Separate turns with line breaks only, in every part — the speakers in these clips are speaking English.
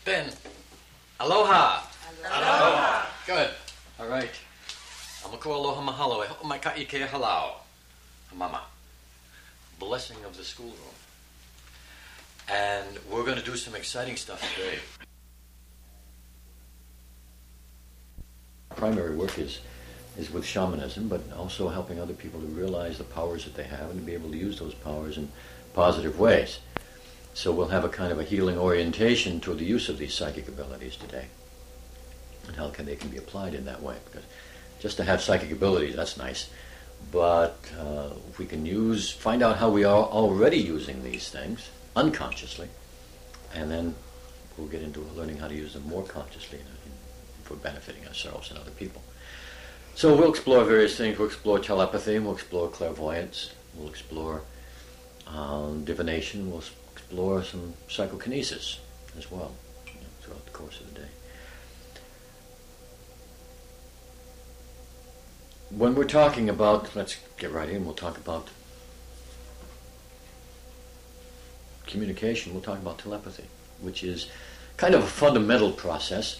Ben, aloha.
Aloha.
Good. All right. Amako aloha mahalo. E ho'o mai ka'i ke halau. Mama. Blessing of the schoolroom. And we're going to do some exciting stuff today. Primary work is with shamanism, but also helping other people to realize the powers that they have and to be able to use those powers in positive ways. So we'll have a kind of a healing orientation toward the use of these psychic abilities today and how they can be applied in that way. Because just to have psychic abilities, that's nice. But if we can find out how we are already using these things unconsciously, and then we'll get into learning how to use them more consciously for benefiting ourselves and other people. So we'll explore various things. We'll explore telepathy, we'll explore clairvoyance, we'll explore divination, we'll explore some psychokinesis as well throughout the course of the day. When we're talking about, let's get right in, we'll talk about communication, we'll talk about telepathy, which is kind of a fundamental process.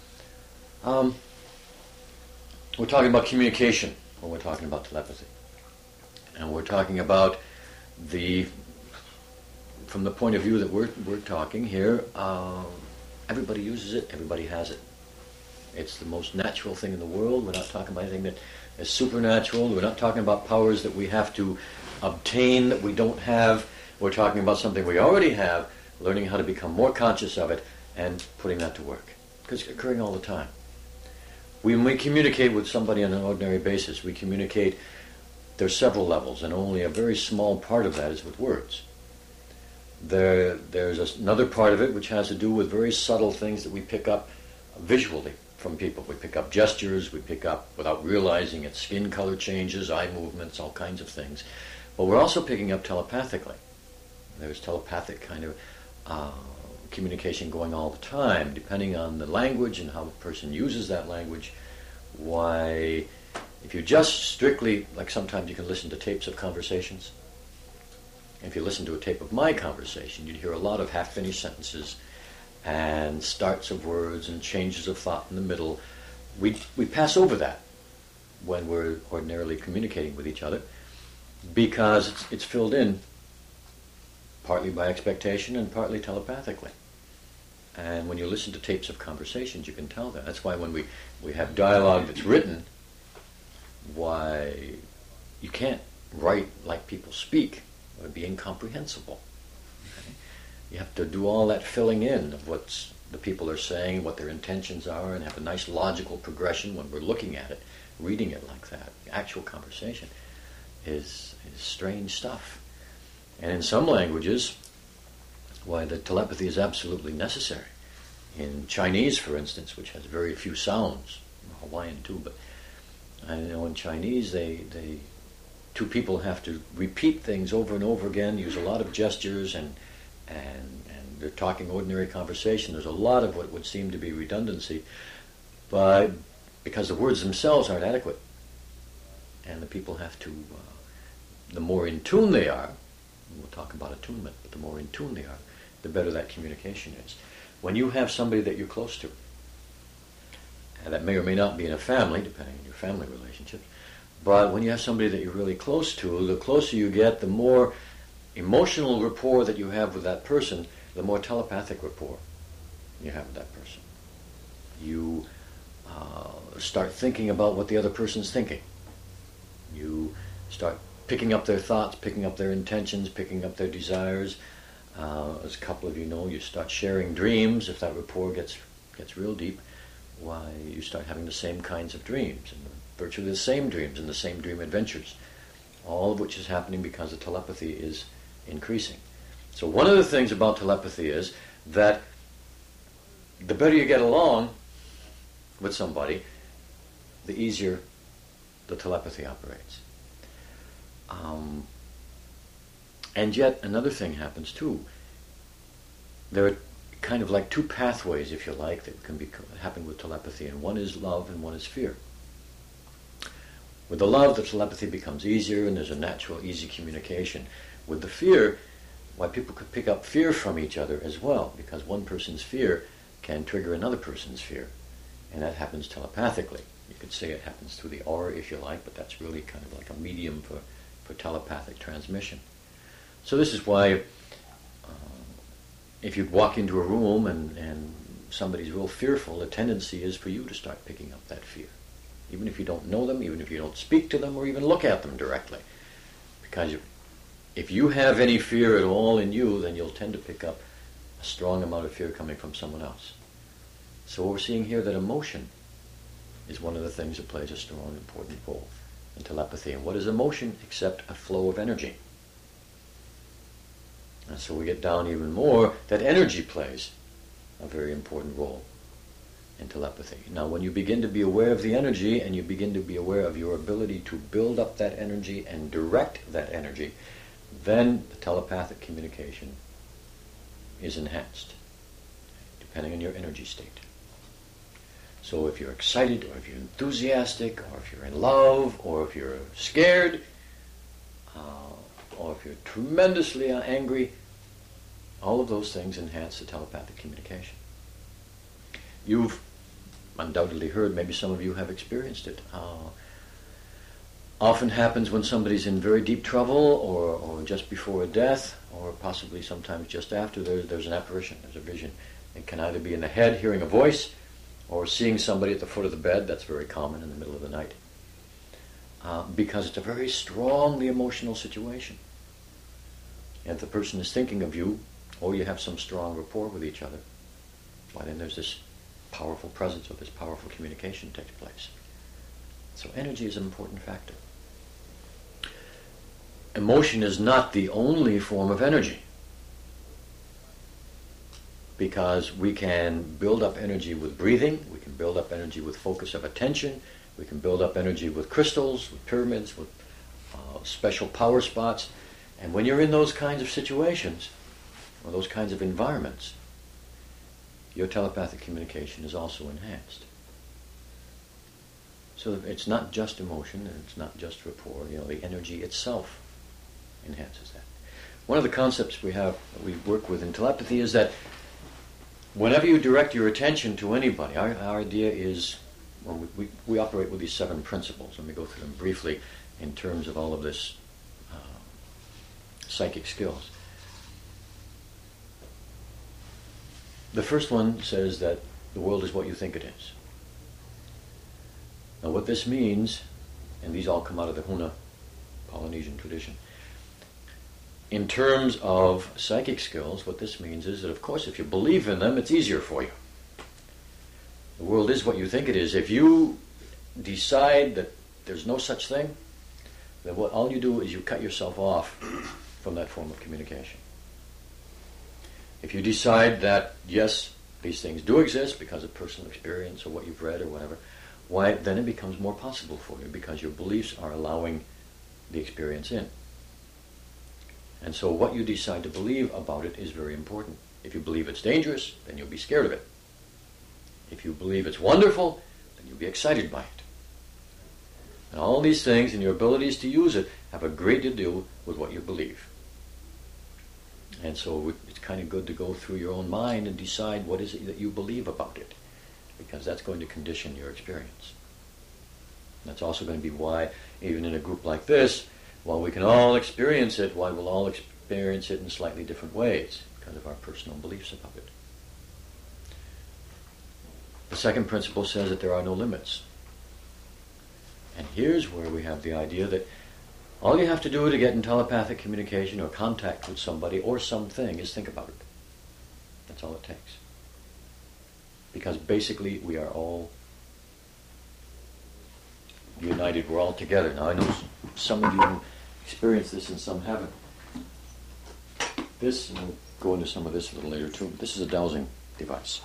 We're talking about communication when we're talking about telepathy. And we're talking about from the point of view that we're talking here, everybody uses it, everybody has it. It's the most natural thing in the world. We're not talking about anything that is supernatural. We're not talking about powers that we have to obtain that we don't have. We're talking about something we already have, learning how to become more conscious of it and putting that to work. Because it's occurring all the time. When we communicate with somebody on an ordinary basis, we communicate, there's several levels, and only a very small part of that is with words. There's another part of it which has to do with very subtle things that we pick up visually from people. We pick up gestures, we pick up, without realizing it, skin color changes, eye movements, all kinds of things. But we're also picking up telepathically. There's telepathic kind of communication going all the time, depending on the language and how the person uses that language. Why, if you just strictly, like sometimes you can listen to tapes of conversations. If you listen to a tape of my conversation, you'd hear a lot of half-finished sentences and starts of words and changes of thought in the middle. We pass over that when we're ordinarily communicating with each other because it's filled in partly by expectation and partly telepathically. And when you listen to tapes of conversations, you can tell that. That's why when we have dialogue that's written, why you can't write like people speak. It would be incomprehensible. Okay? You have to do all that filling in of what the people are saying, what their intentions are, and have a nice logical progression when we're looking at it, reading it like that. The actual conversation is strange stuff. And in some languages, why the telepathy is absolutely necessary. In Chinese, for instance, which has very few sounds, Hawaiian too, but I know in Chinese two people have to repeat things over and over again, use a lot of gestures, and they're talking ordinary conversation. There's a lot of what would seem to be redundancy, but because the words themselves aren't adequate, and the people have to, the more in tune they are, we'll talk about attunement, but the more in tune they are, the better that communication is. When you have somebody that you're close to, and that may or may not be in a family, depending on your family relationships, but when you have somebody that you're really close to, the closer you get, the more emotional rapport that you have with that person, the more telepathic rapport you have with that person. You start thinking about what the other person's thinking. You start picking up their thoughts, picking up their intentions, picking up their desires. As a couple of you know, you start sharing dreams. If that rapport gets real deep, why, you start having the same kinds of dreams, and virtually the same dreams and the same dream adventures, all of which is happening because the telepathy is increasing. So one of the things about telepathy is that the better you get along with somebody, the easier the telepathy operates. And yet another thing happens too. There are kind of like two pathways, if you like, that can happen with telepathy, and one is love and one is fear. With the love, the telepathy becomes easier, and there's a natural, easy communication. With the fear, why, people could pick up fear from each other as well, because one person's fear can trigger another person's fear, and that happens telepathically. You could say it happens through the aura if you like, but that's really kind of like a medium for telepathic transmission. So this is why if you walk into a room and somebody's real fearful, the tendency is for you to start picking up that fear. Even if you don't know them, even if you don't speak to them or even look at them directly. Because if you have any fear at all in you, then you'll tend to pick up a strong amount of fear coming from someone else. So we're seeing here that emotion is one of the things that plays a strong, important role in telepathy. And what is emotion except a flow of energy? And so we get down even more that energy plays a very important role in telepathy. Now, when you begin to be aware of the energy and you begin to be aware of your ability to build up that energy and direct that energy, then the telepathic communication is enhanced, depending on your energy state. So if you're excited, or if you're enthusiastic, or if you're in love, or if you're scared, or if you're tremendously angry, all of those things enhance the telepathic communication. You've undoubtedly heard, maybe some of you have experienced it. Often happens when somebody's in very deep trouble, or just before a death, or possibly sometimes just after, there's an apparition, there's a vision. It can either be in the head, hearing a voice, or seeing somebody at the foot of the bed. That's very common in the middle of the night. Because it's a very strongly emotional situation. And if the person is thinking of you, or you have some strong rapport with each other, why then there's this powerful presence, or this powerful communication takes place. So energy is an important factor. Emotion is not the only form of energy, because we can build up energy with breathing, we can build up energy with focus of attention, we can build up energy with crystals, with pyramids, with special power spots. And when you're in those kinds of situations, or those kinds of environments, your telepathic communication is also enhanced. So it's not just emotion, and it's not just rapport. The energy itself enhances that. One of the concepts we work with in telepathy is that whenever you direct your attention to anybody, our idea is, well, we operate with these 7 principles. Let me go through them briefly in terms of all of this psychic skills. The first one says that the world is what you think it is. Now what this means, and these all come out of the Huna Polynesian tradition, in terms of psychic skills, what this means is that, of course, if you believe in them, it's easier for you. The world is what you think it is. If you decide that there's no such thing, then all you do is you cut yourself off from that form of communication. If you decide that, yes, these things do exist because of personal experience or what you've read or whatever, why, then it becomes more possible for you because your beliefs are allowing the experience in. And so what you decide to believe about it is very important. If you believe it's dangerous, then you'll be scared of it. If you believe it's wonderful, then you'll be excited by it. And all these things and your abilities to use it have a great deal to do with what you believe. And so it's kind of good to go through your own mind and decide what is it that you believe about it, because that's going to condition your experience. That's also going to be why, even in a group like this, while we can all experience it, why we'll all experience it in slightly different ways, because of our personal beliefs about it. The second principle says that there are no limits. And here's where we have the idea that all you have to do to get in telepathic communication or contact with somebody or something is think about it. That's all it takes. Because basically we are all united, we're all together. Now I know some of you experience this and some haven't. This, and we'll go into some of this a little later too, this is a dowsing device.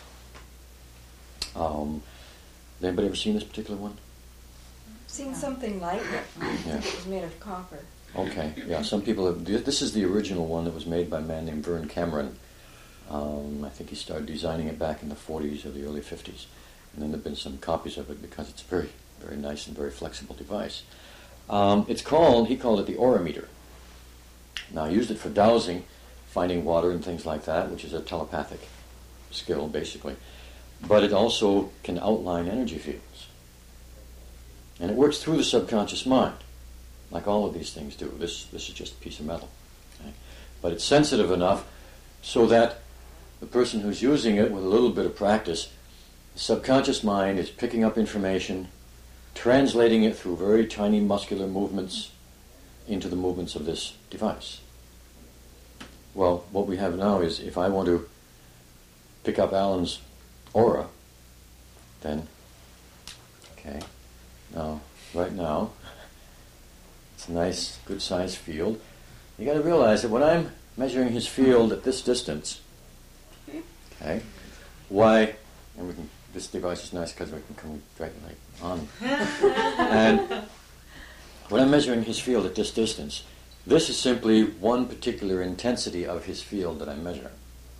Anybody ever seen this particular one?
Seen something like it. I think it was made of copper.
Okay, yeah, some people have. This is the original one that was made by a man named Vern Cameron. I think he started designing it back in the 40s or the early 50s. And then there have been some copies of it because it's a very, very nice and very flexible device. He called it the aurameter. Now, I used it for dowsing, finding water and things like that, which is a telepathic skill, basically. but it also can outline energy fields. And it works through the subconscious mind, like all of these things do. This is just a piece of metal. Okay? But it's sensitive enough so that the person who's using it with a little bit of practice, the subconscious mind is picking up information, translating it through very tiny muscular movements into the movements of this device. Well, what we have now is, if I want to pick up Alan's aura, then, okay, now, right now, it's a nice, good-sized field. You got to realize that when I'm measuring his field at this distance, okay, why, and this device is nice because we can come right on. And when I'm measuring his field at this distance, this is simply one particular intensity of his field that I'm measuring.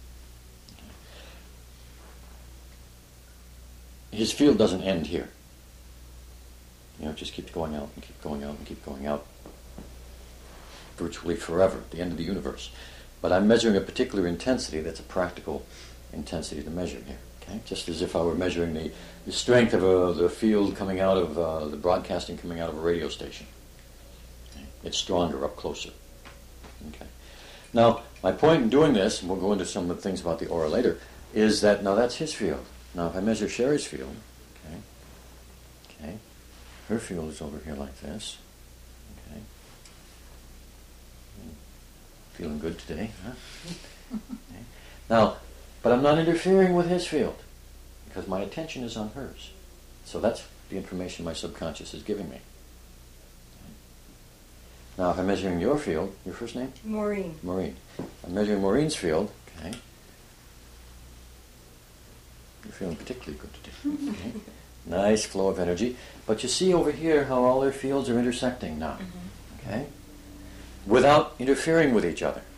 His field doesn't end here. It just keeps going out and keep going out and keep going out virtually forever, at the end of the universe. But I'm measuring a particular intensity that's a practical intensity to measure here. Okay? Just as if I were measuring the strength of the field coming out of the broadcasting coming out of a radio station. Okay? It's stronger up closer. Okay. Now, my point in doing this, and we'll go into some of the things about the aura later, is that now that's his field. Now, if I measure Sherry's field, okay, her field is over here like this. Okay. Feeling good today, huh? Okay. Now, but I'm not interfering with his field because my attention is on hers. So that's the information my subconscious is giving me. Okay. Now, if I'm measuring your field, your first name?
Maureen.
Maureen. I'm measuring Maureen's field. Okay. You're feeling particularly good today. Okay. Nice flow of energy. But you see over here how all their fields are intersecting now. Okay? Without interfering with each other.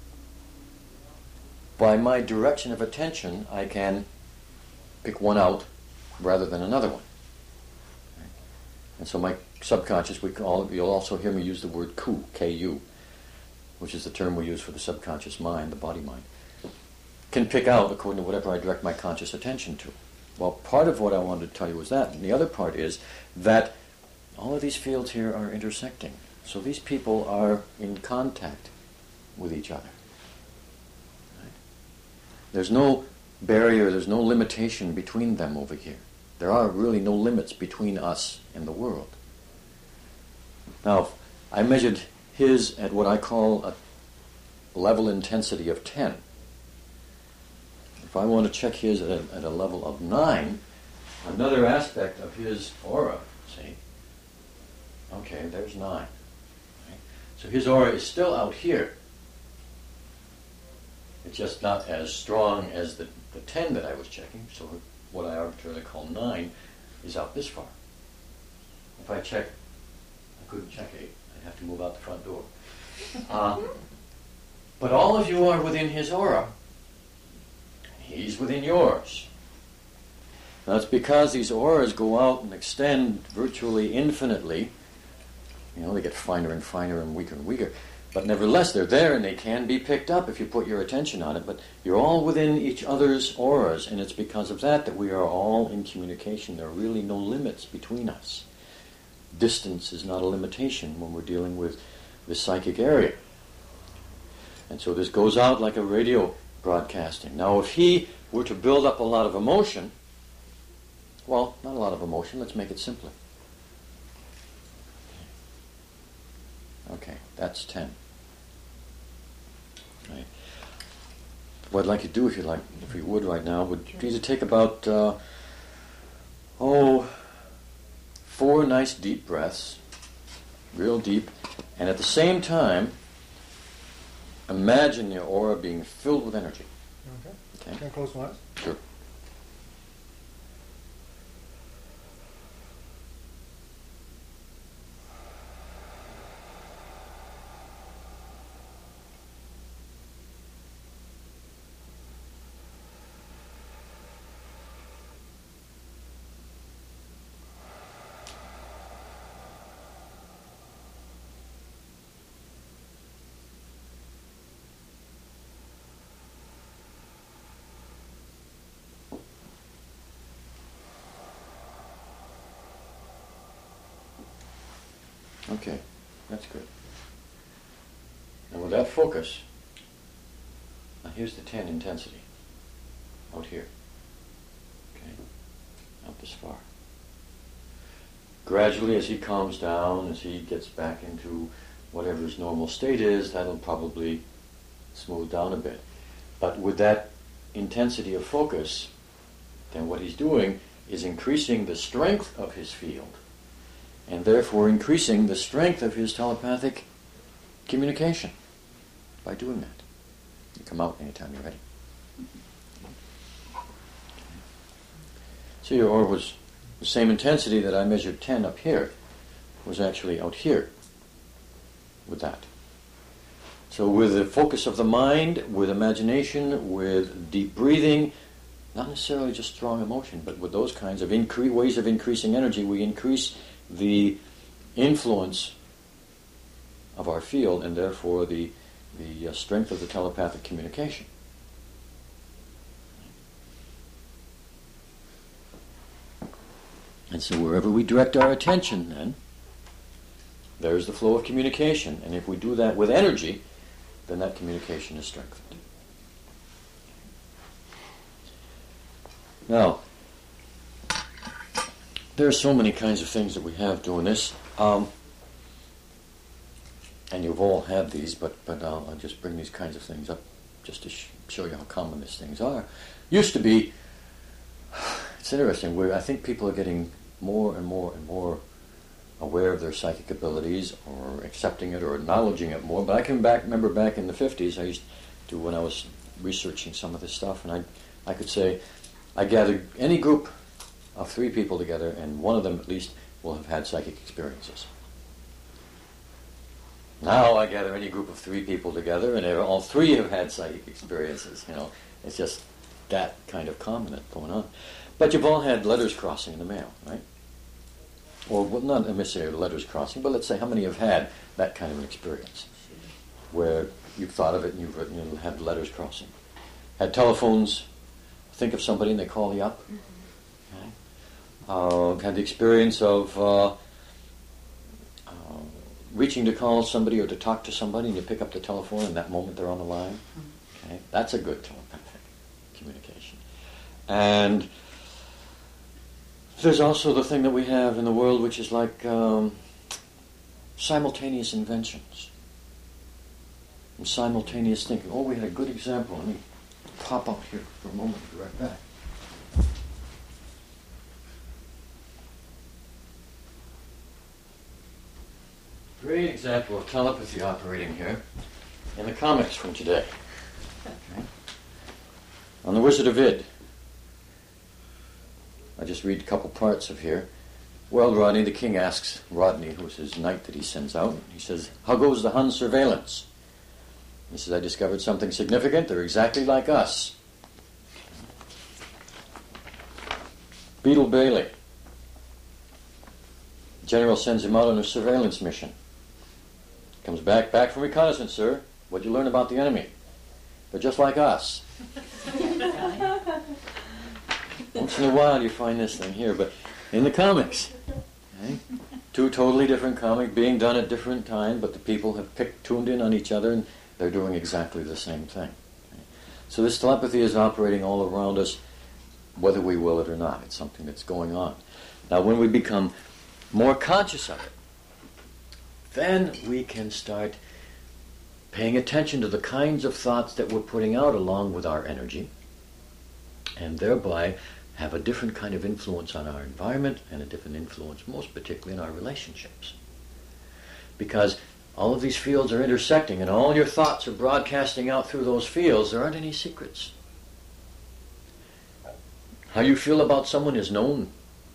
By my direction of attention, I can pick one out rather than another one. Okay? And so my subconscious, you'll also hear me use the word ku, K-U, which is the term we use for the subconscious mind, the body mind, can pick out according to whatever I direct my conscious attention to. Well, part of what I wanted to tell you was that. And the other part is that all of these fields here are intersecting. So these people are in contact with each other. Right? There's no barrier, there's no limitation between them over here. There are really no limits between us and the world. Now, I measured his at what I call a level intensity of 10. If I want to check his at a level of 9, another aspect of his aura, see? Okay, there's 9. Right? So his aura is still out here. It's just not as strong as the 10 that I was checking, so what I arbitrarily call 9 is out this far. If I check, I couldn't check 8. I'd have to move out the front door. But all of you are within his aura. He's within yours. Now it's because these auras go out and extend virtually infinitely. They get finer and finer and weaker and weaker. But nevertheless, they're there and they can be picked up if you put your attention on it. But you're all within each other's auras, and it's because of that we are all in communication. There are really no limits between us. Distance is not a limitation when we're dealing with this psychic area. And so this goes out like a radio broadcasting. Now, if he were to build up a lot of emotion, well, not a lot of emotion, let's make it simpler. Okay, that's 10. Right. What I'd like to do, if you would right now, would be to take about, 4 nice deep breaths, real deep, and at the same time, imagine your aura being filled with energy. Okay.
Can I close my eyes?
Sure. Okay, that's good. And with that focus, now here's the 10 intensity, out here. Okay, out this far. Gradually, as he calms down, as he gets back into whatever his normal state is, that'll probably smooth down a bit. But with that intensity of focus, then what he's doing is increasing the strength of his field, and therefore increasing the strength of his telepathic communication by doing that. You come out anytime you're ready. So your aura was the same intensity that I measured 10 up here, was actually out here with that. So with the focus of the mind, with imagination, with deep breathing, not necessarily just strong emotion, but with those kinds of ways of increasing energy, we increase the influence of our field and therefore the strength of the telepathic communication. And so wherever we direct our attention then, there's the flow of communication. And if we do that with energy, then that communication is strengthened. Now, there are so many kinds of things that we have doing this. And you've all had these, but I'll just bring these kinds of things up just to show you how common these things are. Used to be, it's interesting, where I think people are getting more and more and more aware of their psychic abilities, or accepting it, or acknowledging it more. But I can remember back in the 50s, I used to, when I was researching some of this stuff, and I could say, I gathered any group of 3 people together, and one of them at least will have had psychic experiences. Now I gather any group of 3 people together, and all 3 have had psychic experiences. You know, it's just that kind of common that's going on. But you've all had letters crossing in the mail, right? Or well, not necessarily letters crossing, but let's say how many have had that kind of an experience, where you've thought of it and you've written and had letters crossing. Had telephones, think of somebody and they call you up. Okay. Had the experience of reaching to call somebody or to talk to somebody, and you pick up the telephone and that moment they're on the line. Okay, that's a good telepathic communication. And there's also the thing that we have in the world, which is like simultaneous inventions and simultaneous thinking. Oh, we had a good example. Let me pop up here for a moment. Be right back. Great example of telepathy operating here in the comics from today. Okay. On the Wizard of Id. I just read a couple parts of here. Well, Rodney, the king asks Rodney, who's his knight that he sends out, he says, how goes the Hun surveillance? He says, I discovered something significant. They're exactly like us. Beetle Bailey. The general sends him out on a surveillance mission. Comes back from reconnaissance, sir. What'd you learn about the enemy? They're just like us. Once in a while you find this thing here, but in the comics. Okay? 2 totally different comics being done at different times, but the people have tuned in on each other and they're doing exactly the same thing. Okay? So this telepathy is operating all around us, whether we will it or not. It's something that's going on. Now when we become more conscious of it, then we can start paying attention to the kinds of thoughts that we're putting out along with our energy, and thereby have a different kind of influence on our environment and a different influence, most particularly in our relationships. Because all of these fields are intersecting and all your thoughts are broadcasting out through those fields, there aren't any secrets. How you feel about someone is known.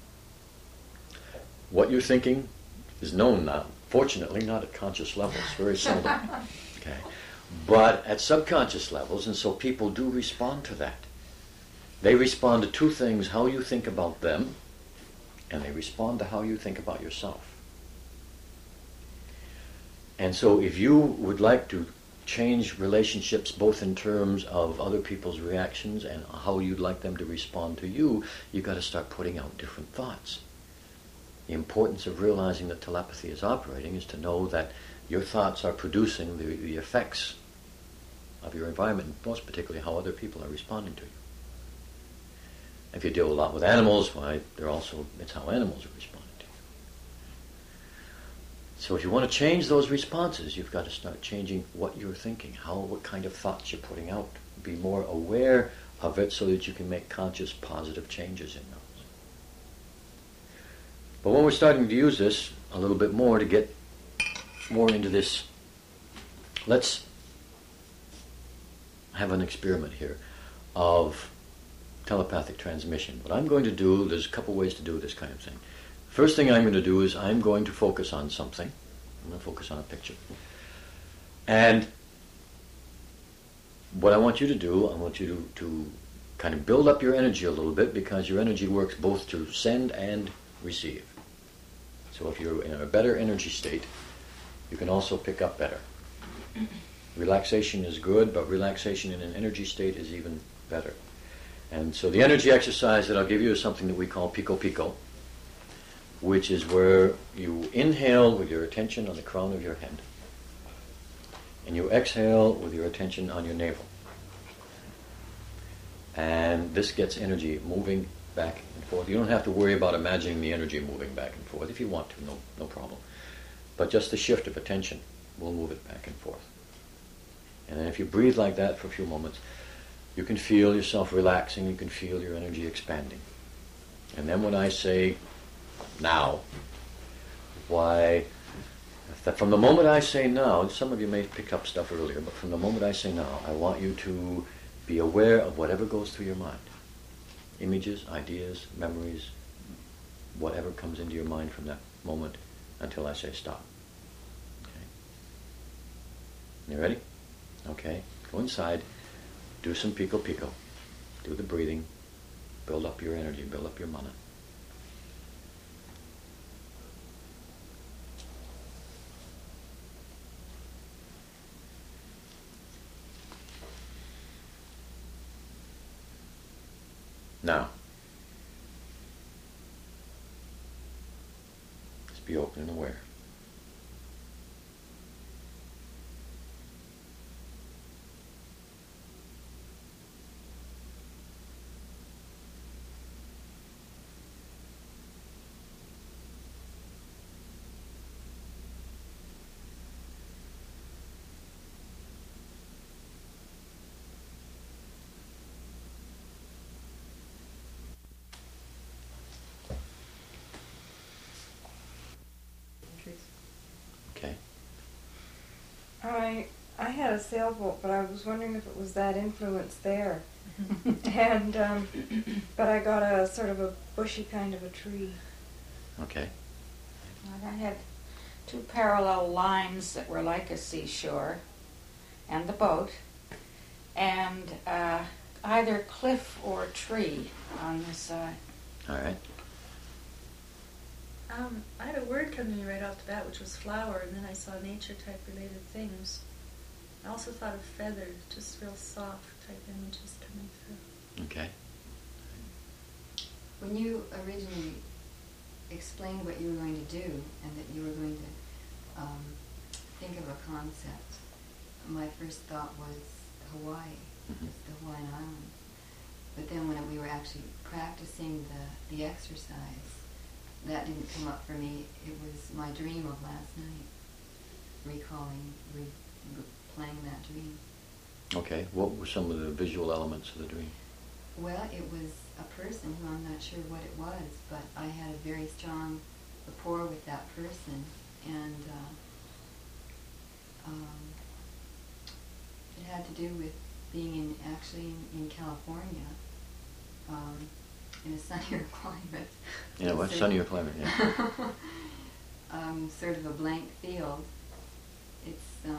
What you're thinking is known now. Fortunately, not at conscious levels, very seldom. Okay. But at subconscious levels, and so people do respond to that. They respond to 2 things, how you think about them, and they respond to how you think about yourself. And so if you would like to change relationships both in terms of other people's reactions and how you'd like them to respond to you, you've got to start putting out different thoughts. The importance of realizing that telepathy is operating is to know that your thoughts are producing the effects of your environment, most particularly how other people are responding to you. If you deal a lot with animals, why, it's how animals are responding to you. So if you want to change those responses, you've got to start changing what you're thinking, what kind of thoughts you're putting out. Be more aware of it so that you can make conscious, positive changes in those. But when we're starting to use this a little bit more to get more into this, let's have an experiment here of telepathic transmission. What I'm going to do, there's a couple ways to do this kind of thing. First thing I'm going to do is I'm going to focus on something. I'm going to focus on a picture. And what I want you to do, I want you to kind of build up your energy a little bit, because your energy works both to send and receive. So if you're in a better energy state, you can also pick up better. Relaxation is good, but relaxation in an energy state is even better. And so the energy exercise that I'll give you is something that we call Pico Pico, which is where you inhale with your attention on the crown of your head, and you exhale with your attention on your navel. And this gets energy moving back and forth. You don't have to worry about imagining the energy moving back and forth. If you want to, no problem. But just the shift of attention will move it back and forth. And then if you breathe like that for a few moments, you can feel yourself relaxing, you can feel your energy expanding. And then when I say now, from the moment I say now, some of you may pick up stuff earlier, but from the moment I say now, I want you to be aware of whatever goes through your mind. Images, ideas, memories, whatever comes into your mind from that moment until I say stop. Okay? You ready? Okay. Go inside. Do some Pico Pico. Do the breathing. Build up your energy. Build up your mana. Now, just be open and aware. Okay.
I had a sailboat, but I was wondering if it was that influence there. And but I got a sort of a bushy kind of a tree.
Okay.
Well, I had two parallel lines that were like a seashore, and the boat, and either cliff or tree on this side.
All right.
I had a word come to me right off the bat, which was flower, and then I saw nature-type related things. I also thought of feather, just real soft type images coming through.
Okay.
When you originally explained what you were going to do and that you were going to think of a concept, my first thought was Hawaii, the Hawaiian Islands. But then when we were actually practicing the exercise, that didn't come up for me. It was my dream of last night, playing that dream.
Okay. What were some of the visual elements of the dream?
Well, it was a person who I'm not sure what it was, but I had a very strong rapport with that person, and it had to do with being in California, in a sunnier climate.
Yeah, what sunnier climate? Yeah.
Sort of a blank field. It's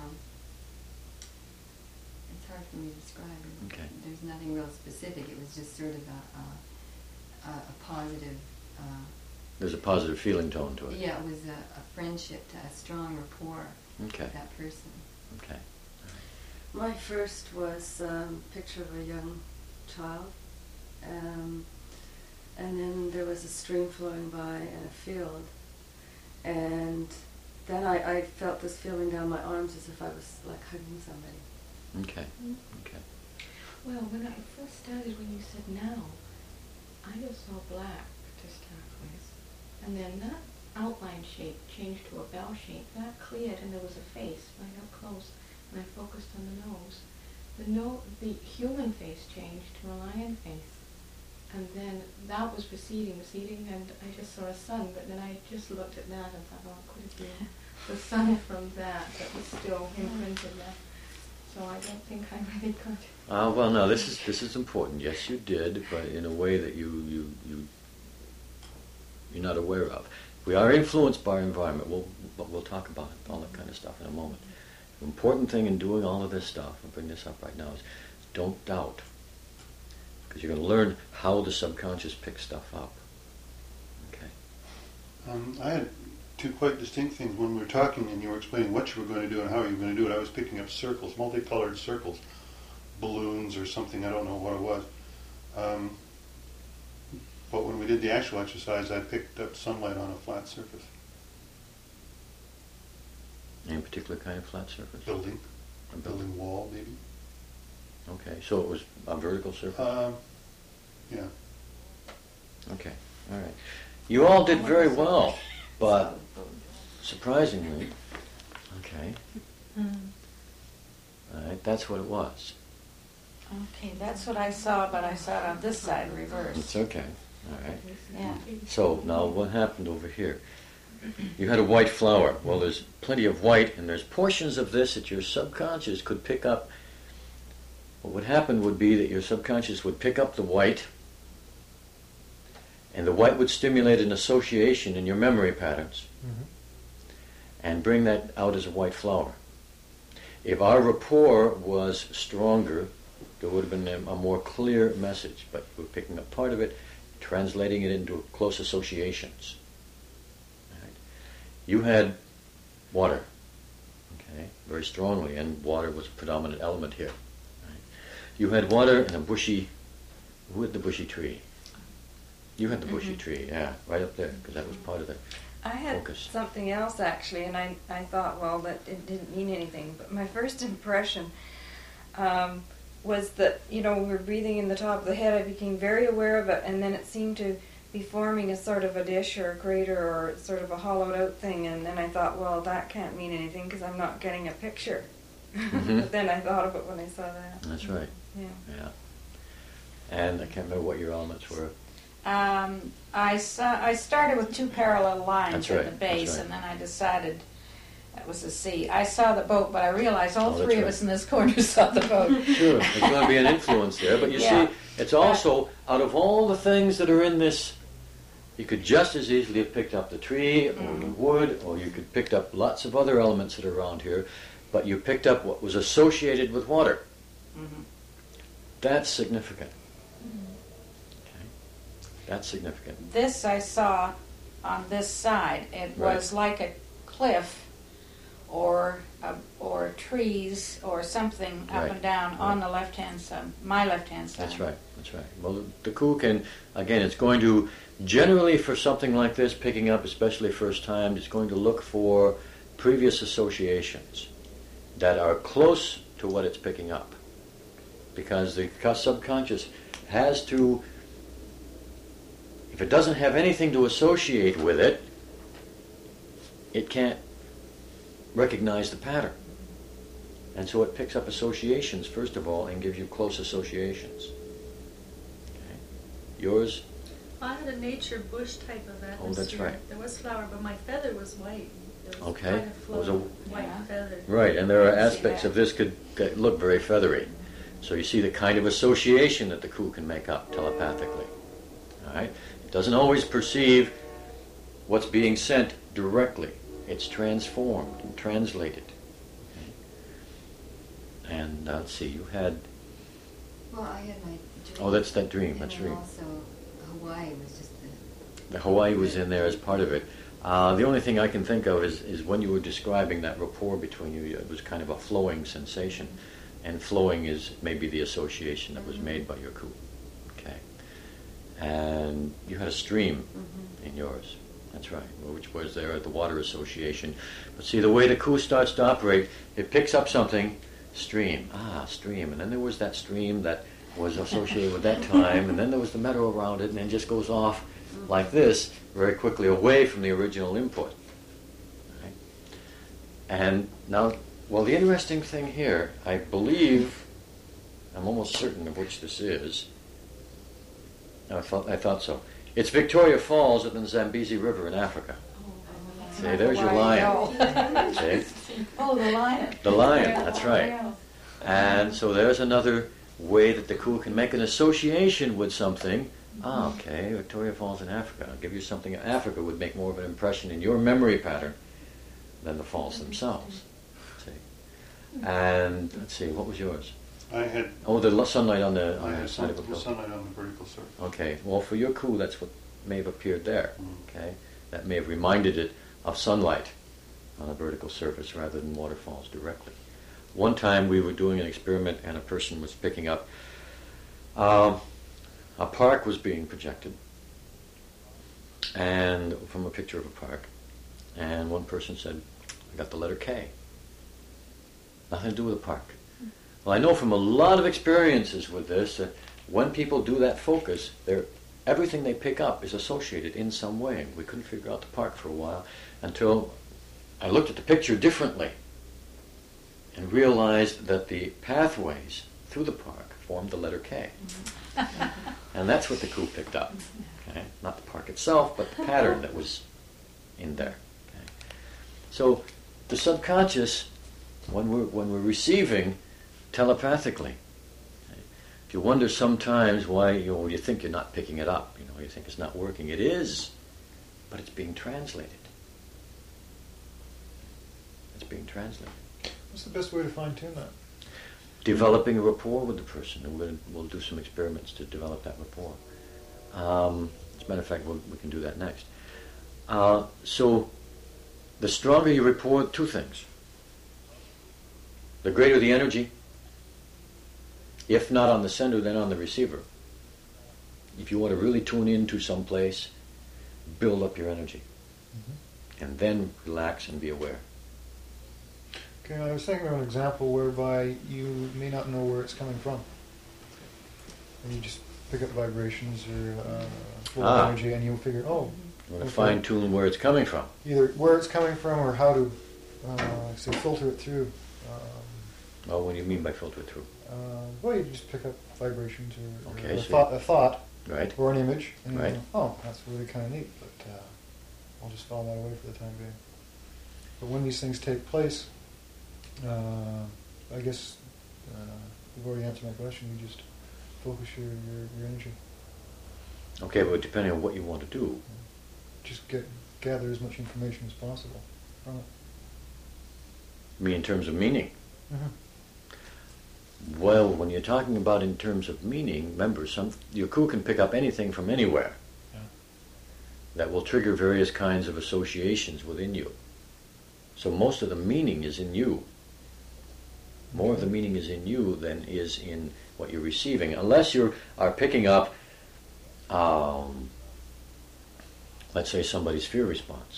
hard for me to describe it.
Okay.
There's nothing real specific. It was just sort of a positive.
There's a positive feeling tone to it.
Yeah, it was a friendship, a strong rapport
Okay.
with that person.
Okay.
My first was a picture of a young child, and then there was a stream flowing by and a field. And then I felt this feeling down my arms as if I was like hugging somebody.
Okay. Okay.
Well, when I first started, when you said now, I just saw black to start with. And then that outline shape changed to a bell shape. That cleared and there was a face right up close. And I focused on the nose. The human face changed to a lion face. And then that was receding, and I just saw a sun, but then I just looked at that and thought, oh, could it be the sun from that was still imprinted there? So I don't think I really could.
Well, no, this is important. Yes, you did, but in a way that you're not aware of. We are influenced by our environment. We'll talk about it, all that kind of stuff in a moment. The important thing in doing all of this stuff, I'll bring this up right now, is don't doubt. Because you're going to learn how the subconscious picks stuff up. Okay.
I had two quite distinct things. When we were talking and you were explaining what you were going to do and how you were going to do it, I was picking up circles, multicolored circles, balloons or something, I don't know what it was. But when we did the actual exercise, I picked up sunlight on a flat surface.
Any particular kind of flat surface?
Building. A building wall, maybe.
Okay, so it was a vertical surface?
Yeah.
Okay, all right. You all did very well, but surprisingly, okay. All right, that's what it was.
Okay, that's what I saw, but I saw it on this side reversed.
It's okay, all right.
Yeah.
So now what happened over here? You had a white flower. Well, there's plenty of white, and there's portions of this that your subconscious could pick up. What would happen would be that your subconscious would pick up the white, and the white would stimulate an association in your memory patterns and bring that out as a white flower. If our rapport was stronger, there would have been a more clear message, but we're picking up part of it, translating it into close associations. Right. You had water, okay, very strongly, and water was a predominant element here. Right. You had water and a bushy, who had the bushy tree? You had the bushy tree, yeah, right up there, because that was part of the
I had
focus.
something else actually, and I thought, well, that it didn't mean anything. But my first impression was that, we were breathing in the top of the head. I became very aware of it, and then it seemed to be forming a sort of a dish or a crater or sort of a hollowed out thing. And then I thought, well, that can't mean anything because I'm not getting a picture. But then I thought of it when I saw that.
That's right.
Yeah.
And I can't remember what your elements were.
I started with two parallel lines
That's
at
right,
the base,
that's right.
and then I decided that was a C. I saw the boat, but I realized all
Oh, that's
three of
right.
us in this corner saw the boat.
Sure, there's going to be an influence there, but you
Yeah.
see, it's also, out of all the things that are in this, you could just as easily have picked up the tree, or the wood, or you could pick up lots of other elements that are around here, but you picked up what was associated with water.
Mhm.
That's significant. Okay. That's significant.
This I saw on this side. It was like a cliff or trees or something up
Right,
and down on
right.
the left-hand side, my left-hand side.
That's right, that's right. Well, the coup can, again, it's going to, generally for something like this, picking up, especially first time, it's going to look for previous associations that are close to what it's picking up. Because the subconscious has to, if it doesn't have anything to associate with it, it can't recognize the pattern. And so it picks up associations, first of all, and gives you close associations. Okay. Yours?
I had a nature bush type of atmosphere.
Oh, that's right.
There was flower, but my feather was white. There was
Okay.
kind of
It was
flow,
a-
white
Yeah.
feather.
Right, and there are
I see
aspects
that.
of this could look very feathery. So you see the kind of association that the coup can make up telepathically. All right? It doesn't always perceive what's being sent directly. It's transformed and translated. Okay? And let's see, you had...
Well, I had my dream.
Oh, that's that dream,
And
that's
then
dream.
also Hawaii was just
The Hawaii was in there as part of it. The only thing I can think of is when you were describing that rapport between you, it was kind of a flowing sensation. And flowing is maybe the association that was made by your coup. Okay. And and you had a stream in yours. That's right, which was there at the Water Association. But see, the way the coup starts to operate, it picks up something, stream, stream, and then there was that stream that was associated with that time, and then there was the meadow around it, and then just goes off like this very quickly away from the original input. Right? And now, well, the interesting thing here, I believe, I'm almost certain of which this is. I thought so. It's Victoria Falls at the Zambezi River in Africa. See, there's your lion. See?
Oh, the lion.
The lion, that's right. And so there's another way that the coup can make an association with something. Okay, Victoria Falls in Africa. I'll give you something. Africa would make more of an impression in your memory pattern than the falls themselves. See? And let's see, what was yours?
I had
The sunlight on the
I had
side of a
the
hill.
sunlight on the vertical surface.
Okay, well, for your coup, that's what may have appeared there.
Mm.
Okay, that may have reminded it of sunlight on a vertical surface rather than waterfalls directly. One time we were doing an experiment and a person was picking up a park was being projected, and from a picture of a park, and one person said, "I got the letter K." Nothing to do with the park. Well, I know from a lot of experiences with this that when people do that focus, everything they pick up is associated in some way. We couldn't figure out the park for a while until I looked at the picture differently and realized that the pathways through the park formed the letter K. And that's what the coup picked up. Okay? Not the park itself, but the pattern that was in there. Okay? So the subconscious, when we're receiving telepathically, okay, if you wonder sometimes why you think you're not picking it up, you think it's not working, it is, but it's being translated. It's being translated.
What's the best way to fine-tune that?
Developing a rapport with the person, and we'll do some experiments to develop that rapport. As a matter of fact, we can do that next. So, the stronger your rapport, two things. The greater the energy, if not on the sender, then on the receiver. If you want to really tune into some place, build up your energy, and then relax and be aware.
Okay, I was thinking of an example whereby you may not know where it's coming from. And you just pick up vibrations or flow of energy and you'll figure,
You want to fine-tune where it's coming from.
Either where it's coming from or how to, say, filter it through.
Well, what do you mean by filter it through?
Well, you just pick up vibrations or,
Okay,
or
so
a thought
Right.
or an image. And you
Right.
go, oh, that's really kind of neat, but I'll just file that away for the time being. But when these things take place, I guess you've already answered my question. You just focus your energy.
Okay, but depending on what you want to do.
Just gather as much information as possible from it.
In terms of meaning.
Mm-hmm.
Well, when you're talking about in terms of meaning, remember, your coup can pick up anything from anywhere.
Yeah.
That will trigger various kinds of associations within you. So most of the meaning is in you. More of the meaning is in you than is in what you're receiving, unless you are picking up, let's say, somebody's fear response.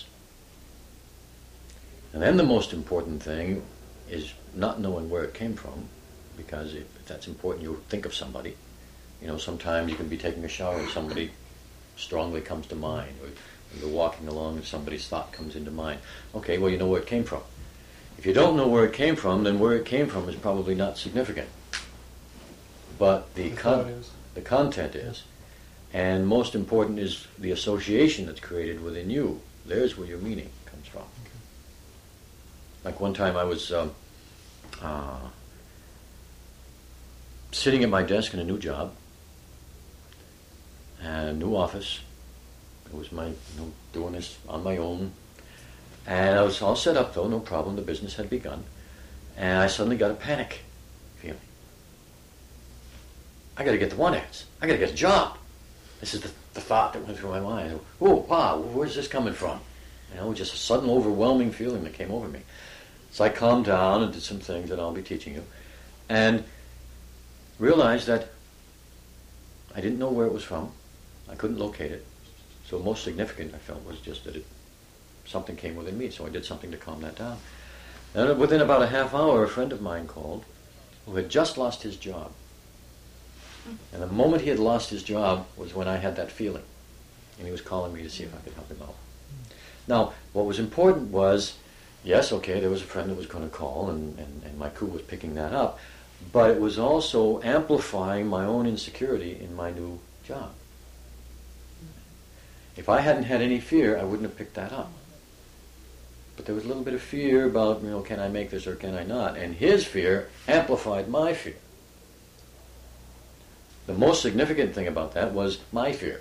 And then the most important thing is not knowing where it came from, because if that's important, you'll think of somebody. Sometimes you can be taking a shower and somebody strongly comes to mind, or you're walking along and somebody's thought comes into mind. Okay, well, you know where it came from. If you don't know where it came from, then where it came from is probably not significant. But the content is. And most important is the association that's created within you. There's where your meaning comes from.
Okay.
Like one time I was sitting at my desk in a new job, and a new office. It was my doing this on my own. And I was all set up, though, no problem. The business had begun. And I suddenly got a panic feeling. I got to get the one ads. I got to get a job. This is the thought that went through my mind. Oh, wow, where's this coming from? Just a sudden overwhelming feeling that came over me. So I calmed down and did some things that I'll be teaching you. And realized that I didn't know where it was from. I couldn't locate it. So most significant, I felt, was just that something came within me, so I did something to calm that down. And within about a half hour, a friend of mine called who had just lost his job. And the moment he had lost his job was when I had that feeling. And he was calling me to see if I could help him out. Now, what was important was, yes, okay, there was a friend that was going to call, and my crew was picking that up, but it was also amplifying my own insecurity in my new job. If I hadn't had any fear, I wouldn't have picked that up. But there was a little bit of fear about, can I make this or can I not? And his fear amplified my fear. The most significant thing about that was my fear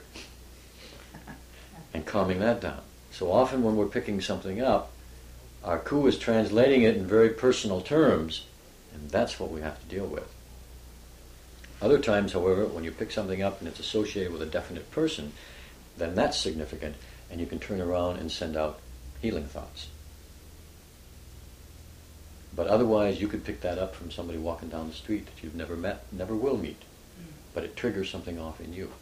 and calming that down. So often when we're picking something up, our crew is translating it in very personal terms, and that's what we have to deal with. Other times, however, when you pick something up and it's associated with a definite person, then that's significant, and you can turn around and send out healing thoughts. But otherwise, you could pick that up from somebody walking down the street that you've never met, never will meet, but it triggers something off in you.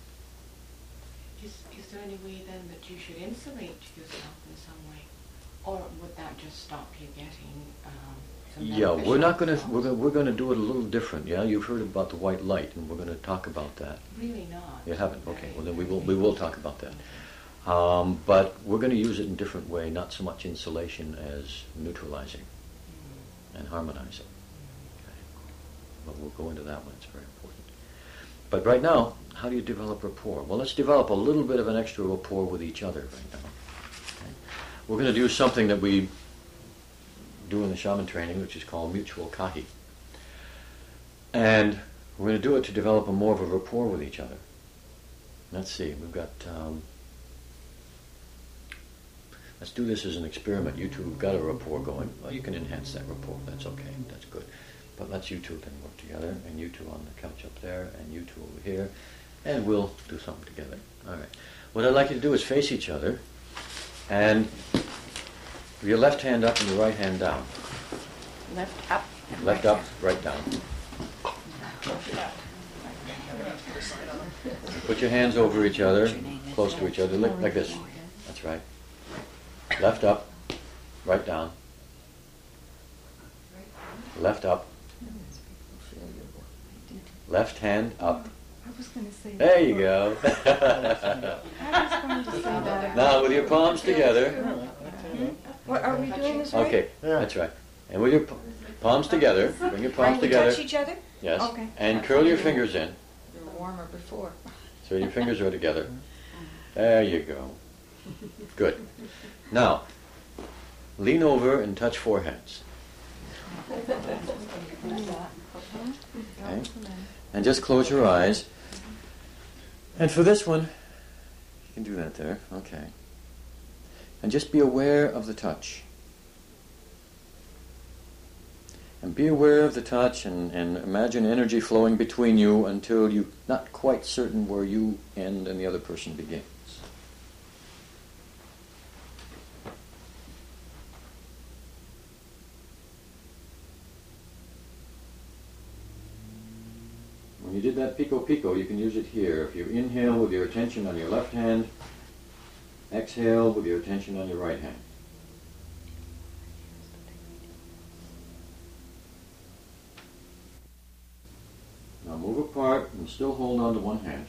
Is there any way then that you should insulate yourself in some way, or would that just stop you getting?
Yeah, we're not going to. We're going to do it a little different. Yeah, you've heard about the white light, and we're going to talk about that.
Really not.
You haven't? Okay. Well, then we will talk about that. But we're going to use it in a different way, not so much insulation as neutralizing and harmonizing. Okay. But we'll go into that one. It's very important. But right now, how do you develop rapport? Well, let's develop a little bit of an extra rapport with each other right now. Okay. We're going to do something that we do in the shaman training, which is called mutual kahi. And we're going to do it to develop more of a rapport with each other. Let's see, we've got... let's do this as an experiment. You two have got a rapport going. Well, you can enhance that rapport. That's okay. That's good. But let's you two then work together, and you two on the couch up there, and you two over here, and we'll do something together. All right. What I'd like you to do is face each other, and your left hand up and your right hand down.
Left up. And
Left
right
up, right down. Put your hands over each other, close to each other, like this. That's right. Left up, right down. Left up. Left hand up.
I was going to say that.
There you go.
I was going to say that.
Now with your palms together.
What, are we doing this right?
Okay, that's right. And with your palms together, bring your palms
Right, we
together.
touch each other?
Yes.
Okay.
And curl your fingers in.
You were warmer before.
So your fingers are together. There you go. Good. Now, lean over and touch foreheads. Okay. And just close your eyes. And for this one, you can do that there. Okay. And just be aware of the touch. And be aware of the touch and imagine energy flowing between you until you're not quite certain where you end and the other person begins. When you did that pico pico, you can use it here. If you inhale with your attention on your left hand, exhale with your attention on your right hand. Now move apart and still hold on to one hand.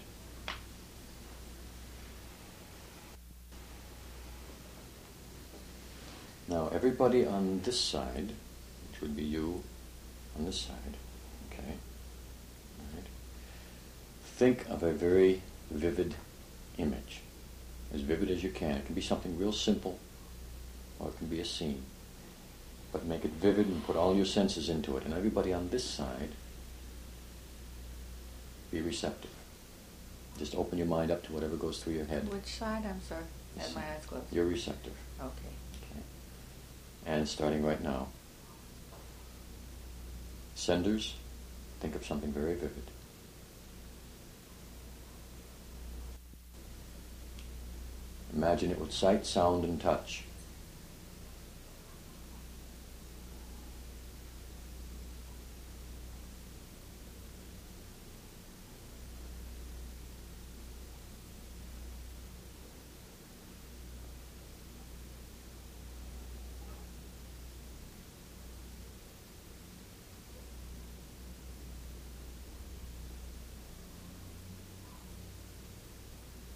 Now everybody on this side, which would be you on this side, okay? All right. Think of a very vivid image, as vivid as you can. It can be something real simple, or it can be a scene. But make it vivid and put all your senses into it. And everybody on this side, be receptive. Just open your mind up to whatever goes through your head.
Which side? I'm sorry. I had my eyes closed.
You're receptive.
Okay.
Okay. And starting right now. Senders, think of something very vivid. Imagine it with sight, sound, and touch.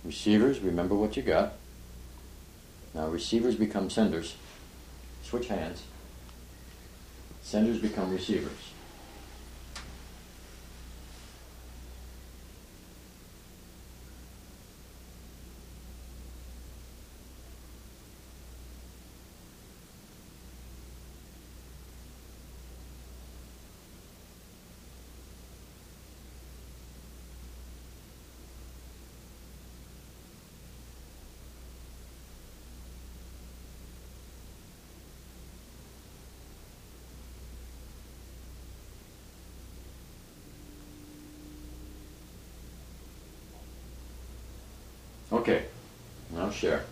Receivers, remember what you got. Now receivers become senders. Switch hands. Senders become receivers. Okay, now share.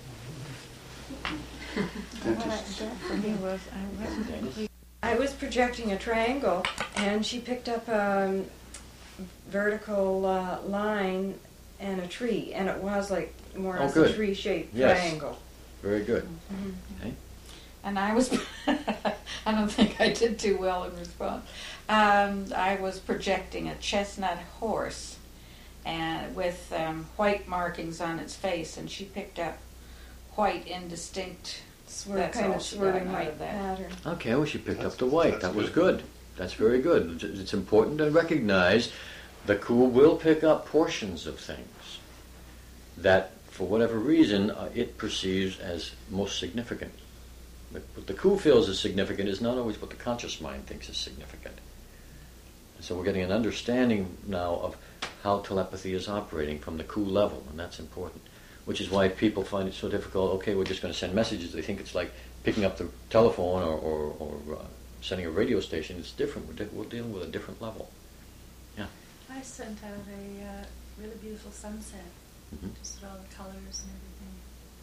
For me was I wasn't complete.
I was projecting a triangle, and she picked up a vertical line and a tree, and it was like more or less a
good.
tree-shaped
Yes.
triangle.
Very good.
Mhm.
Okay.
And I was, I don't think I did too well in response. I was projecting a chestnut horse and with white markings on its face, and she picked up white indistinct. That's
Kind
all
of
she
swirling
got out
like
of that.
pattern.
Okay, well, she picked
That's-
up the white.
that's
That was
good.
good. That's very good. It's important to recognize the Ku will pick up portions of things that, for whatever reason, it perceives as most significant. What the Ku feels is significant is not always what the conscious mind thinks is significant. And so we're getting an understanding now of how telepathy is operating from the Ku level, and that's important. Which is why people find it so difficult. Okay, we're just going to send messages. They think it's like picking up the telephone or sending a radio station. It's different. We're dealing with a different level. Yeah.
I sent out a really beautiful sunset,
Mhm.
just with all the colors and everything.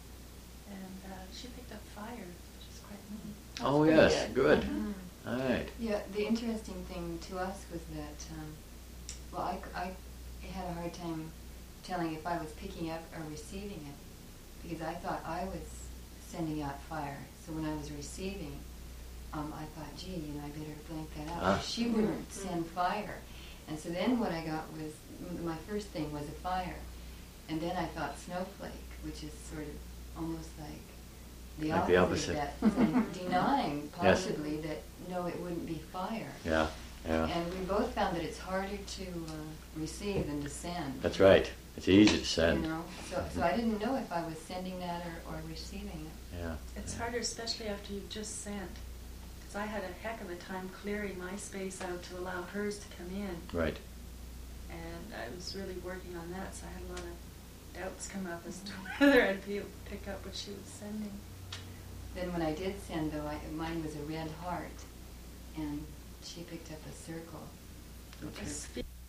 And she picked up fire, which is quite neat.
Oh
pretty
yes,
good.
good.
Mhm.
All right.
Yeah, the interesting thing to us was that, well, I had a hard time telling if I was picking up or receiving it, because I thought I was sending out fire. So when I was receiving, I thought, gee, I better blank that out.
Ah.
She wouldn't send fire. And so then what I got was, my first thing was a fire. And then I thought snowflake, which is sort of almost like the
Like the
opposite.
opposite.
That, and denying
Yes.
possibly that, no, it wouldn't be fire.
Yeah. Yeah.
And we both found that it's harder to receive than to send.
That's right. It's easy to send.
So I didn't know if I was sending that or receiving it.
Yeah.
It's
yeah.
harder, especially after you've just sent. Because I had a heck of a time clearing my space out to allow hers to come in.
Right.
And I was really working on that, so I had a lot of doubts come up as to whether I'd be able to pick up what she was sending.
Then when I did send, though, mine was a red heart, and she picked up a circle. which
A
was
sphere.